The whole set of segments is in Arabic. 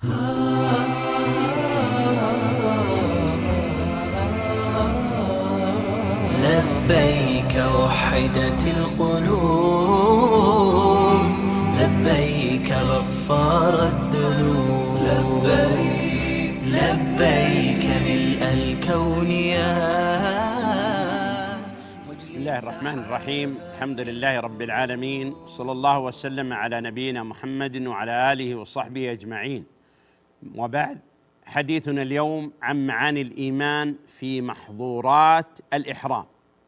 لبيك وحدت القلوب، لبيك غفار الذنوب، لبيك ملء الكون يا. بسم الله الرحمن الرحيم. الحمد لله رب العالمين، صلى الله وسلم على نبينا محمد وعلى آله وصحبه أجمعين. وبعد، حديثنا اليوم عن معاني الإيمان في محظورات الإحرام،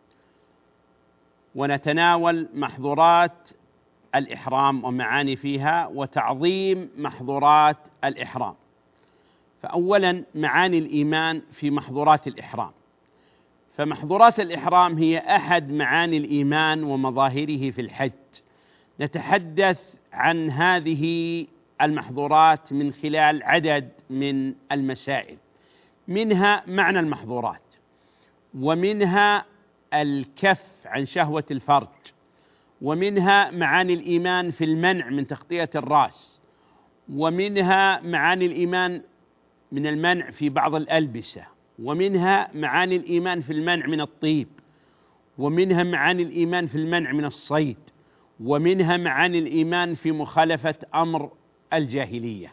ونتناول محظورات الإحرام ومعاني فيها وتعظيم محظورات الإحرام. فأولا معاني الإيمان في محظورات الإحرام. فمحظورات الإحرام هي أحد معاني الإيمان ومظاهره في الحج. نتحدث عن هذه المحظورات من خلال عدد من المسائل، منها معنى المحظورات، ومنها الكف عن شهوة الفرج، ومنها معاني الإيمان في المنع من تغطية الرأس، ومنها معاني الإيمان من المنع في بعض الألبسة، ومنها معاني الإيمان في المنع من الطيب، ومنها معاني الإيمان في المنع من الصيد، ومنها معاني الإيمان في مخالفة أمر الجاهلية.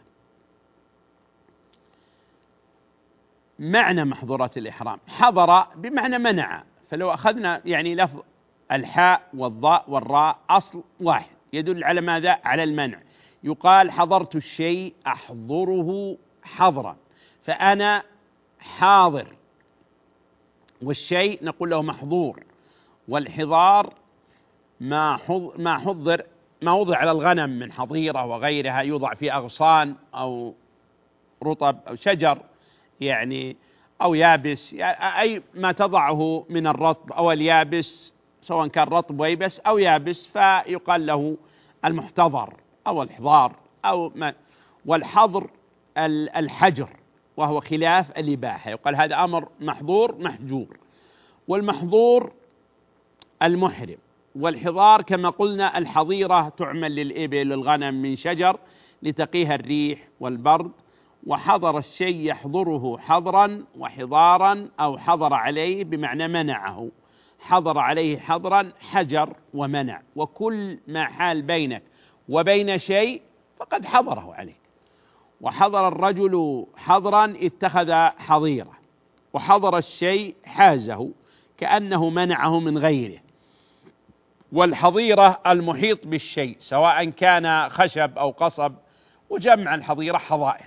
معنى محظورات الإحرام: حضر بمعنى منع، فلو أخذنا لفظ الحاء والضاء والراء أصل واحد يدل على ماذا؟ على المنع. يقال حضرت الشيء أحضره حضرا، فأنا حاضر، والشيء نقول له محظور. والحضار ما وضع على الغنم من حظيرة وغيرها، يوضع في أغصان أو رطب أو شجر أو يابس، أي ما تضعه من الرطب أو اليابس، سواء كان رطب ويبس أو يابس، فيقال له المحتضر أو الحضار والحظر الحجر، وهو خلاف الإباحة، يقال هذا أمر محظور محجور. والمحظور المحرم. والحضار كما قلنا الحظيرة تعمل للإبل والغنم من شجر لتقيها الريح والبرد. وحضر الشيء يحضره حضرا وحضارا، أو حضر عليه بمعنى منعه، حضر عليه حضرا حجر ومنع. وكل ما حال بينك وبين شيء فقد حضره عليك. وحضر الرجل حضرا اتخذ حظيرة، وحضر الشيء حازه كأنه منعه من غيره. والحظيرة المحيط بالشيء سواء كان خشب أو قصب، وجمع الحظيرة حظائر.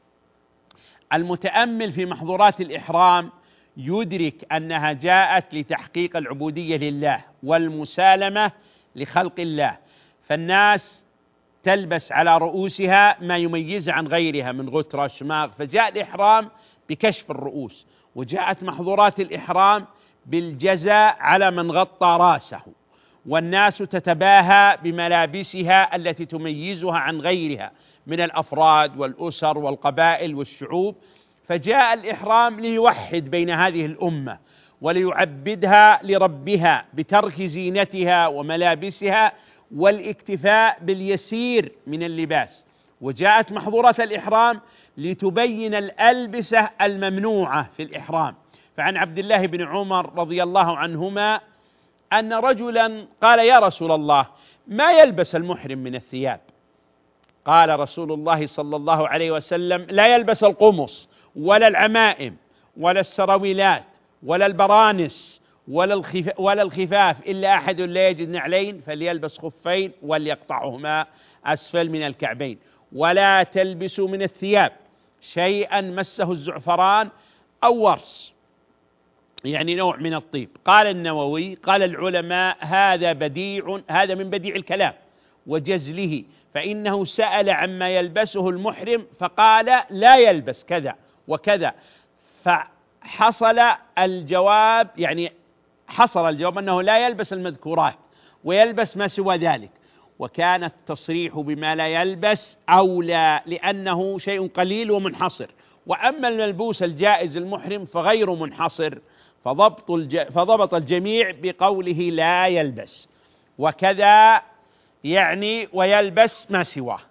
المتأمل في محظورات الإحرام يدرك أنها جاءت لتحقيق العبودية لله والمسالمة لخلق الله، فالناس تلبس على رؤوسها ما يميزها عن غيرها من غترة شماغ، فجاء الإحرام بكشف الرؤوس. وجاءت محظورات الإحرام بالجزاء على من غطى رأسه، والناس تتباهى بملابسها التي تميزها عن غيرها من الأفراد والأسر والقبائل والشعوب. فجاء الإحرام ليوحد بين هذه الأمة وليعبدها لربها بترك زينتها وملابسها والاكتفاء باليسير من اللباس. وجاءت محظورات الإحرام لتبين الألبسة الممنوعة في الإحرام. فعن عبد الله بن عمر رضي الله عنهما أن رجلا قال: يا رسول الله، ما يلبس المحرم من الثياب؟ قال رسول الله صلى الله عليه وسلم: لا يلبس القمص ولا العمائم ولا السراويلات ولا البرانس ولا الخفاف، إلا أحد لا يجد نعلين فليلبس خفين وليقطعهما أسفل من الكعبين. ولا تلبسوا من الثياب شيئا مسه الزعفران أو ورس، نوع من الطيب. قال النووي: قال العلماء هذا من بديع الكلام وجزله، فإنه سأل عما يلبسه المحرم فقال لا يلبس كذا وكذا، فحصل الجواب أنه لا يلبس المذكورات ويلبس ما سوى ذلك. وكان التصريح بما لا يلبس أولى، لأنه شيء قليل ومنحصر. وأما الملبوس الجائز المحرم فغير منحصر، فضبط الجميع بقوله لا يلبس، وكذا ويلبس ما سواه.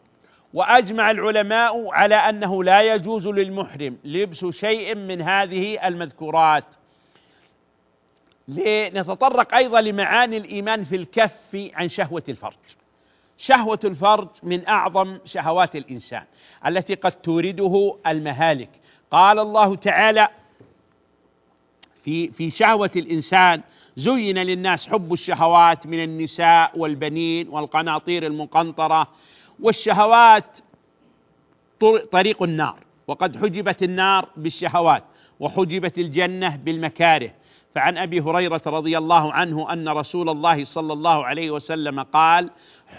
وأجمع العلماء على أنه لا يجوز للمحرم لبس شيء من هذه المذكورات. لنتطرق أيضا لمعاني الإيمان في الكف عن شهوة الفرج. شهوة الفرج من أعظم شهوات الإنسان التي قد تورده المهالك. قال الله تعالى في شهوة الإنسان: زين للناس حب الشهوات من النساء والبنين والقناطير المقنطرة. والشهوات طريق النار، وقد حجبت النار بالشهوات وحجبت الجنة بالمكاره. فعن أبي هريرة رضي الله عنه أن رسول الله صلى الله عليه وسلم قال: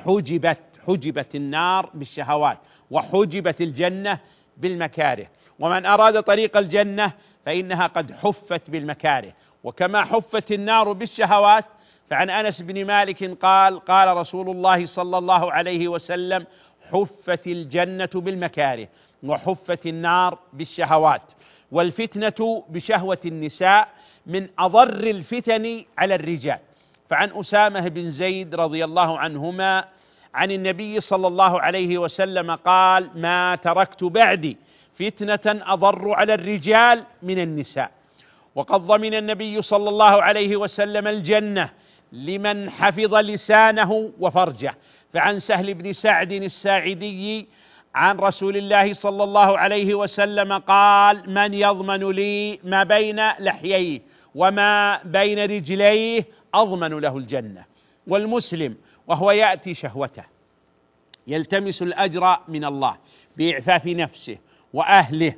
حجبت النار بالشهوات وحجبت الجنة بالمكاره. ومن أراد طريق الجنة فإنها قد حفت بالمكاره. وكما حفت النار بالشهوات، فعن أنس بن مالك قال: قال رسول الله صلى الله عليه وسلم: حفت الجنة بالمكاره وحفت النار بالشهوات. والفتنة بشهوة النساء من أضر الفتن على الرجال. فعن أسامة بن زيد رضي الله عنهما عن النبي صلى الله عليه وسلم قال: ما تركت بعدي فتنة أضر على الرجال من النساء. وقد ضمن النبي صلى الله عليه وسلم الجنة لمن حفظ لسانه وفرجه. فعن سهل بن سعد الساعدي عن رسول الله صلى الله عليه وسلم قال: من يضمن لي ما بين لحييه وما بين رجليه أضمن له الجنة. والمسلم وهو يأتي شهوته يلتمس الأجر من الله بإعفاف نفسه وأهله.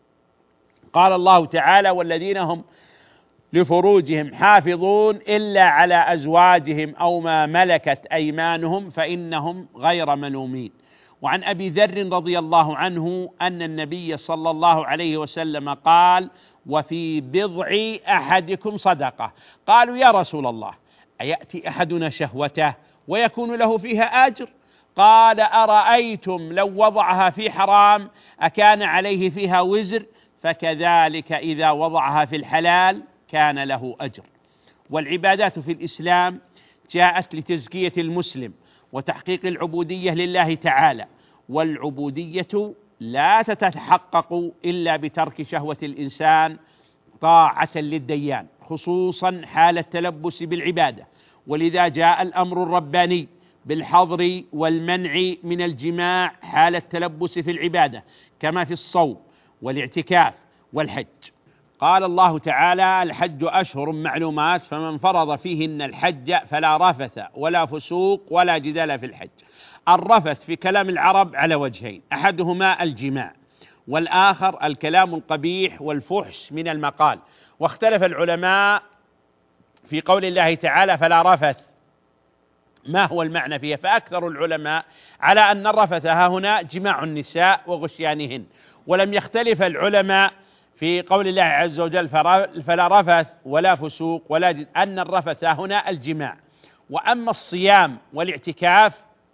قال الله تعالى: والذين هم لفروجهم حافظون إلا على أزواجهم أو ما ملكت أيمانهم فإنهم غير ملومين. وعن أبي ذر رضي الله عنه أن النبي صلى الله عليه وسلم قال: وفي بضع أحدكم صدقة. قالوا: يا رسول الله، أيأتي أحدنا شهوته ويكون له فيها أجر؟ قال: أرأيتم لو وضعها في حرام أكان عليه فيها وزر؟ فكذلك إذا وضعها في الحلال كان له أجر. والعبادات في الإسلام جاءت لتزكية المسلم وتحقيق العبودية لله تعالى، والعبودية لا تتحقق إلا بترك شهوة الإنسان طاعة للديان، خصوصا حال التلبس بالعبادة. ولذا جاء الأمر الرباني بالحظر والمنع من الجماع حال التلبس في العبادة، كما في الصوم والاعتكاف والحج. قال الله تعالى: الحج أشهر معلومات، فمن فرض فيهن الحج فلا رفث ولا فسوق ولا جدال في الحج. الرفث في كلام العرب على وجهين: أحدهما الجماع، والآخر الكلام القبيح والفحش من المقال. واختلف العلماء في قول الله تعالى: فلا رفث، ما هو المعنى فيها؟ فأكثر العلماء على أن الرفث ها هنا جماع النساء وغشيانهن. ولم يختلف العلماء في قول الله عز وجل: فلا رفث ولا فسوق ولا أن الرفث هنا الجماع. وأما الصيام والاعتكاف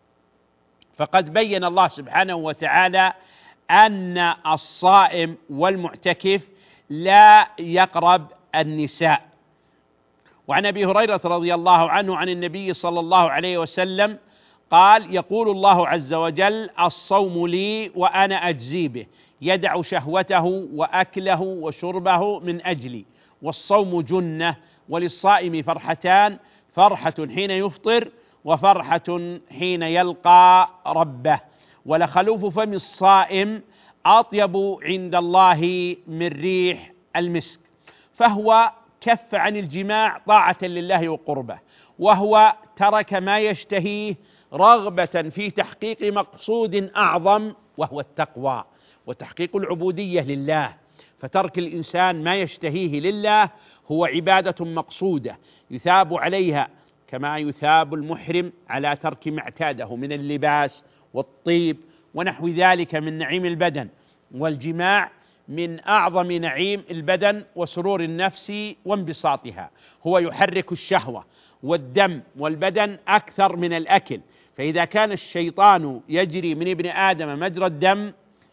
فقد بين الله سبحانه وتعالى أن الصائم والمعتكف لا يقرب النساء. وعن أبي هريرة رضي الله عنه عن النبي صلى الله عليه وسلم قال: يقول الله عز وجل: الصوم لي وأنا أجزي به، يدع شهوته وأكله وشربه من أجلي. والصوم جنة، وللصائم فرحتان: فرحة حين يفطر وفرحة حين يلقى ربه. ولخلوف فم الصائم أطيب عند الله من ريح المسك. فهو كف عن الجماع طاعة لله وقربه، وهو ترك ما يشتهيه رغبة في تحقيق مقصود أعظم وهو التقوى وتحقيق العبودية لله. فترك الإنسان ما يشتهيه لله هو عبادة مقصودة يثاب عليها، كما يثاب المحرم على ترك ما اعتاده من اللباس والطيب ونحو ذلك من نعيم البدن. والجماع من أعظم نعيم البدن وسرور النفس وانبساطها، هو يحرك الشهوة والدم والبدن أكثر من الأكل. فإذا كان الشيطان يجري من ابن آدم مجرى الدم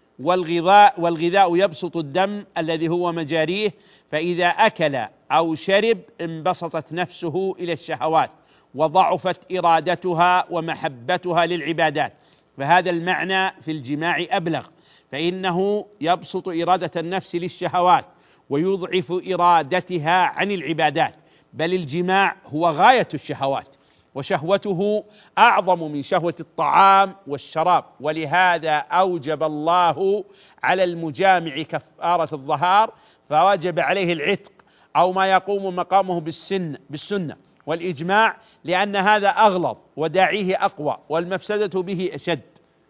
والغذاء يبسط الدم الذي هو مجاريه، فإذا أكل أو شرب انبسطت نفسه إلى الشهوات وضعفت إرادتها ومحبتها للعبادات. فهذا المعنى في الجماع أبلغ، فإنه يبسط إرادة النفس للشهوات ويضعف إرادتها عن العبادات، بل الجماع هو غاية الشهوات، وشهوته أعظم من شهوة الطعام والشراب، ولهذا أوجب الله على المجامع كفارة الظهار، فوجب عليه العتق أو ما يقوم مقامه بالسنة والإجماع، لأن هذا أغلظ وداعيه أقوى والمفسدة به أشد.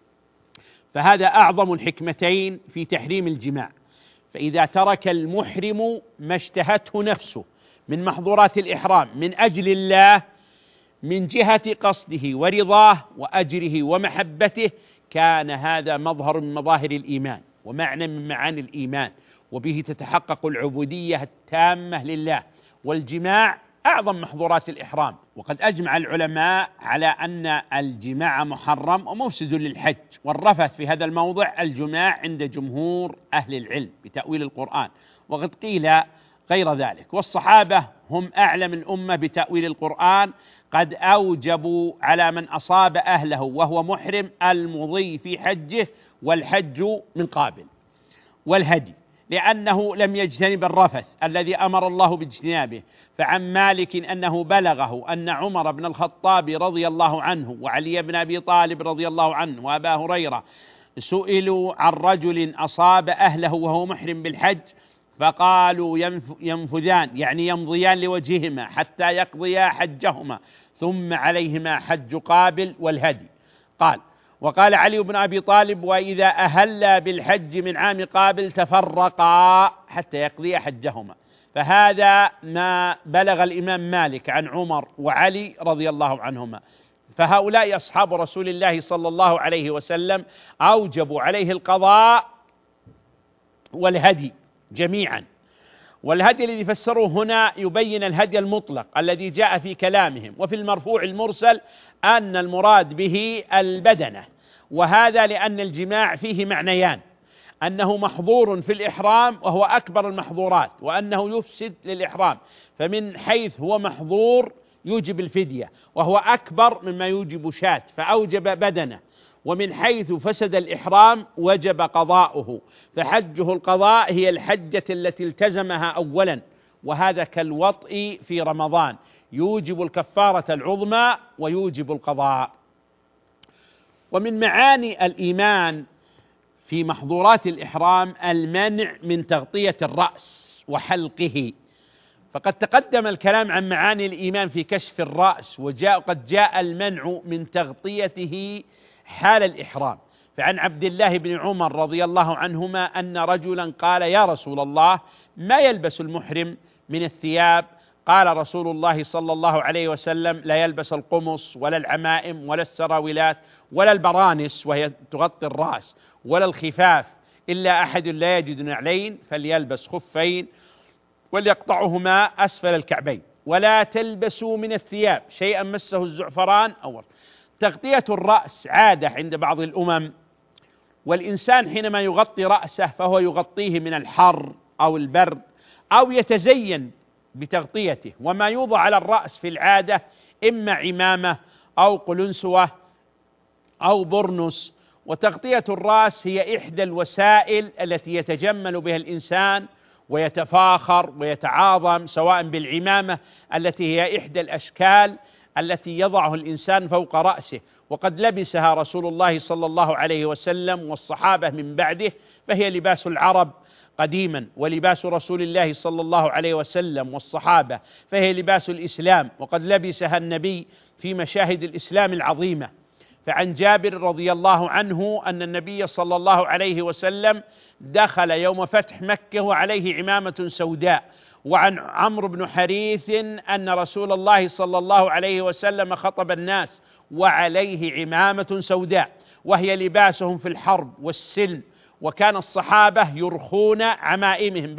فهذا أعظم الحكمتين في تحريم الجماع. فإذا ترك المحرم ما اشتهته نفسه من محظورات الإحرام من أجل الله من جهة قصده ورضاه وأجره ومحبته، كان هذا مظهر من مظاهر الإيمان ومعنى من معاني الإيمان، وبه تتحقق العبودية التامة لله. والجماع أعظم محظورات الإحرام، وقد أجمع العلماء على أن الجماع محرم ومفسد للحج. والرفث في هذا الموضع الجماع عند جمهور أهل العلم بتأويل القرآن، وقد قيل غير ذلك. والصحابة هم أعلم الأمة بتأويل القرآن، قد أوجبوا على من أصاب أهله وهو محرم المضي في حجه والحج من قابل، والهدي، لأنه لم يجتنب الرفث الذي أمر الله باجتنابه. فعن مالك أنه بلغه أن عمر بن الخطاب رضي الله عنه وعلي بن أبي طالب رضي الله عنه وأبا هريرة سئلوا عن رجل أصاب أهله وهو محرم بالحج، فقالوا ينفذان، يعني يمضيان لوجههما حتى يقضيا حجهما، ثم عليهما حج قابل والهدي. وقال علي بن أبي طالب: وإذا أهلا بالحج من عام قابل تفرقا حتى يقضيا حجهما. فهذا ما بلغ الإمام مالك عن عمر وعلي رضي الله عنهما. فهؤلاء أصحاب رسول الله صلى الله عليه وسلم أوجبوا عليه القضاء والهدي جميعا. والهدي الذي فسره هنا يبين الهدي المطلق الذي جاء في كلامهم، وفي المرفوع المرسل أن المراد به البدنة. وهذا لأن الجماع فيه معنيان: أنه محظور في الإحرام وهو أكبر المحظورات، وأنه يفسد للإحرام، فمن حيث هو محظور يوجب الفدية وهو أكبر مما يوجب شاة فأوجب بدنه، ومن حيث فسد الإحرام وجب قضاؤه، فحجه القضاء هي الحجة التي التزمها أولا، وهذا كالوطء في رمضان يوجب الكفارة العظمى ويوجب القضاء. ومن معاني الإيمان في محظورات الإحرام المنع من تغطية الرأس وحلقه، فقد تقدم الكلام عن معاني الإيمان في كشف الرأس، وقد جاء المنع من تغطيته حال الإحرام. فعن عبد الله بن عمر رضي الله عنهما أن رجلا قال: يا رسول الله، ما يلبس المحرم من الثياب؟ قال رسول الله صلى الله عليه وسلم: لا يلبس القمص ولا العمائم ولا السراويلات ولا البرانس وهي تغطي الرأس ولا الخفاف، إلا أحد لا يجد نعلين فليلبس خفين وليقطعهما أسفل الكعبين، ولا تلبسوا من الثياب شيئا مسه الزعفران أول. تغطية الرأس عادة عند بعض الأمم، والإنسان حينما يغطي رأسه فهو يغطيه من الحر أو البرد أو يتزين بتغطيته. وما يوضع على الرأس في العادة إما عمامة أو قلنسوة أو برنس. وتغطية الرأس هي إحدى الوسائل التي يتجمل بها الإنسان ويتفاخر ويتعاظم، سواء بالعمامة التي هي إحدى الأشكال التي يضعه الإنسان فوق رأسه، وقد لبسها رسول الله صلى الله عليه وسلم والصحابة من بعده، فهي لباس العرب قديما، ولباس رسول الله صلى الله عليه وسلم والصحابة فهي لباس الإسلام، وقد لبسها النبي في مشاهد الإسلام العظيمة. فعن جابر رضي الله عنه أن النبي صلى الله عليه وسلم دخل يوم فتح مكة وعليه عمامة سوداء. وعن عمرو بن حريث أن رسول الله صلى الله عليه وسلم خطب الناس وعليه عمامة سوداء، وهي لباسهم في الحرب والسلم، وكان الصحابة يرخون عمائمهم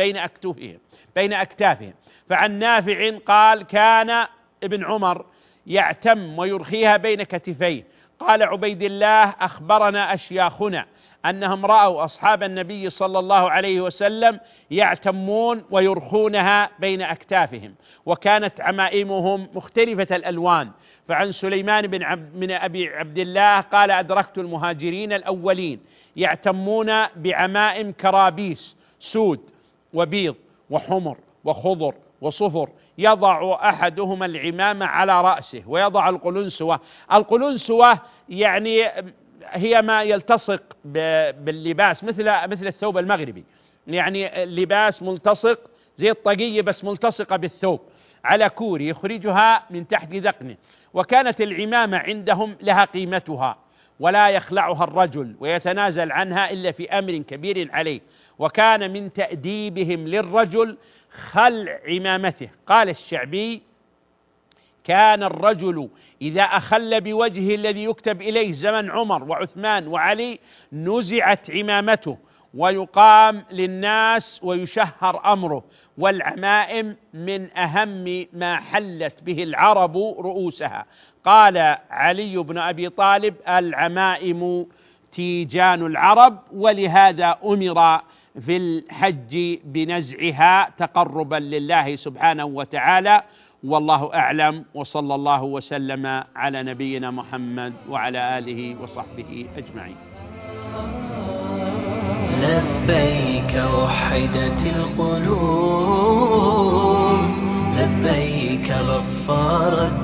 بين أكتافهم. فعن نافع قال: كان ابن عمر يعتم ويرخيها بين كتفيه. قال عبيد الله: أخبرنا أشياخنا أنهم رأوا أصحاب النبي صلى الله عليه وسلم يعتمون ويرخونها بين أكتافهم، وكانت عمائمهم مختلفة الألوان. فعن سليمان من أبي عبد الله قال: أدركت المهاجرين الأولين يعتمون بعمائم كرابيس سود وبيض وحمر وخضر وصفر، يضع أحدهما العمامة على رأسه ويضع القلنسوة. القلنسوة يعني هي ما يلتصق باللباس مثل الثوب المغربي، يعني اللباس ملتصق زي الطاقية بس ملتصقة بالثوب على كور يخرجها من تحت ذقنه. وكانت العمامة عندهم لها قيمتها ولا يخلعها الرجل ويتنازل عنها إلا في أمر كبير عليه. وكان من تأديبهم للرجل خلع عمامته. قال الشعبي: كان الرجل إذا أخل بوجهه الذي يكتب إليه زمن عمر وعثمان وعلي نزعت عمامته ويقام للناس ويشهر أمره. والعمائم من أهم ما حلت به العرب رؤوسها. قال علي بن أبي طالب: العمائم تيجان العرب، ولهذا أمر في الحج بنزعها تقربا لله سبحانه وتعالى. والله أعلم، وصلى الله وسلم على نبينا محمد وعلى آله وصحبه أجمعين. لبيك وحدت القلوب، لبيك غفار